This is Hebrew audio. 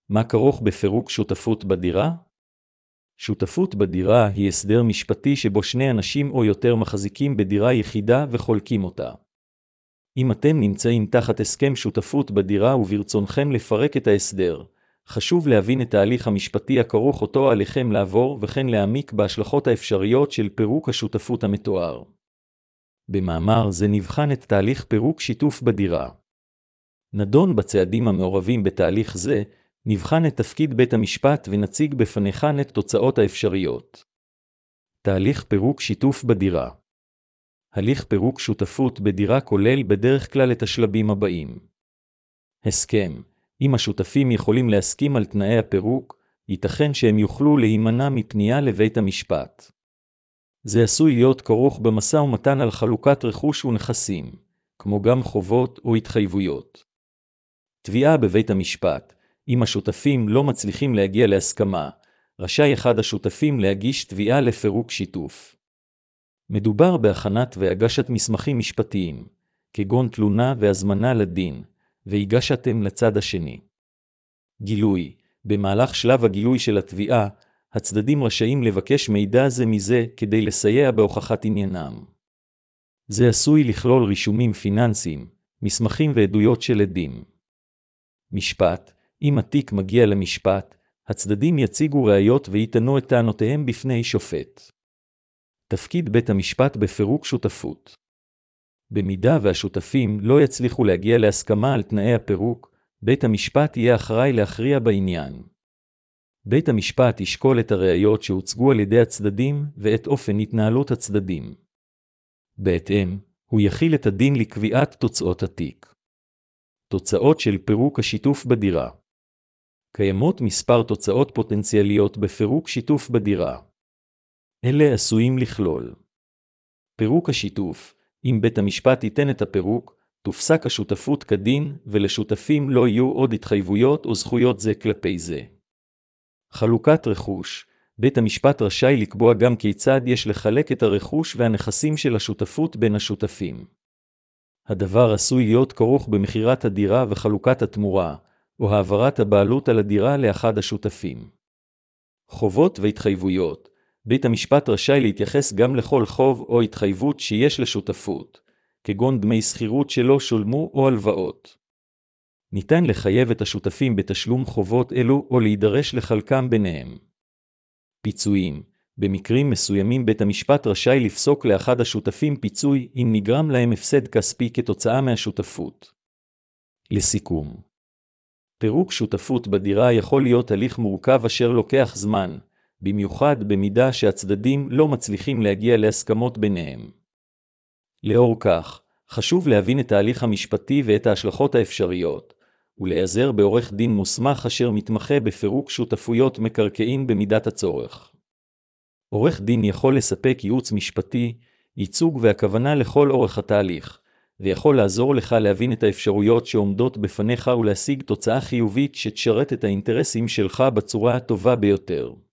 מה כרוך בפירוק שותפות בדירה? שותפות בדירה היא הסדר משפטי שבו שני אנשים או יותר מחזיקים בדירה יחידה וחולקים אותה. אם אתם נמצאים תחת הסכם שותפות בדירה וברצונכם לפרק את ההסדר, חשוב להבין את ההליך המשפטי הכרוך אותו עליכם לעבור וכן להעמיק בהשלכות האפשריות של פירוק השותפות המתואר. במאמר זה נבחן את תהליך פירוק שיתוף בדירה. נדון בצעדים המעורבים בתהליך זה, נבחן את תפקיד בית המשפט ונציג בפניכן את תוצאות האפשריות. תהליך פירוק שיתוף בדירה. הליך פירוק שותפות בדירה כולל בדרך כלל את השלבים הבאים. הסכם. אם השותפים יכולים להסכים על תנאי הפירוק, ייתכן שהם יוכלו להימנע מפנייה לבית המשפט. זה עשוי להיות כרוך במשא ומתן על חלוקת רכוש ונכסים, כמו גם חובות או התחייבויות. תביעה בבית המשפט. אם השותפים לא מצליחים להגיע להסכמה, רשאי אחד השותפים להגיש תביעה לפירוק שיתוף. מדובר בהכנת והגשת מסמכים משפטיים, כגון תלונה והזמנה לדין, והגשתם לצד השני. גילוי. במהלך שלב הגילוי של התביעה, הצדדים רשאים לבקש מידע זה מזה כדי לסייע בהוכחת עניינם. זה עשוי לכלול רישומים פיננסיים, מסמכים ועדויות של עדים. משפט. אם התיק מגיע למשפט, הצדדים יציגו ראיות ויטענו את טענותיהם בפני שופט. תפקיד בית המשפט בפירוק שותפות. במידה והשותפים לא יצליחו להגיע להסכמה על תנאי הפירוק, בית המשפט יהיה אחראי להכריע בעניין. בית המשפט ישקול את הראיות שהוצגו על ידי הצדדים ואת אופן התנהלות הצדדים. בהתאם, הוא יכיל את הדין לקביעת תוצאות התיק. תוצאות של פירוק השיתוף בדירה. קיימות מספר תוצאות פוטנציאליות בפירוק שיתוף בדירה. אלה עשויים לכלול. פירוק השיתוף. אם בית המשפט ייתן את הפירוק, תופסק השותפות כדין ולשותפים לא יהיו עוד התחייבויות או זכויות זה כלפי זה. חלוקת רכוש. בית המשפט רשאי לקבוע גם כיצד יש לחלק את הרכוש והנכסים של השותפות בין השותפים. הדבר עשוי להיות כרוך במכירת הדירה וחלוקת התמורה, או העברת הבעלות על הדירה לאחד השותפים. חובות והתחייבויות. בית המשפט רשאי להתייחס גם לכל חוב או התחייבות שיש לשותפות, כגון דמי שכירות שלא שולמו או הלוואות. ניתן לחייב את השותפים בתשלום חובות אלו או להידרש לחלקם ביניהם. פיצויים. במקרים מסוימים בית המשפט רשאי לפסוק לאחד השותפים פיצוי אם נגרם להם הפסד כספי כתוצאה מהשותפות. לסיכום. פירוק שותפות בדירה יכול להיות הליך מורכב אשר לוקח זמן, במיוחד במידה שהצדדים לא מצליחים להגיע להסכמות ביניהם. לאור כך, חשוב להבין את ההליך המשפטי ואת ההשלכות האפשריות, ולהיעזר בעורך דין מוסמך אשר מתמחה בפירוק שותפויות מקרקעין במידת הצורך. עורך דין יכול לספק ייעוץ משפטי, ייצוג והכוונה לכל אורך התהליך, ויכול לעזור לך להבין את האפשרויות שעומדות בפניך ולהשיג תוצאה חיובית שתשרת את האינטרסים שלך בצורה הטובה ביותר.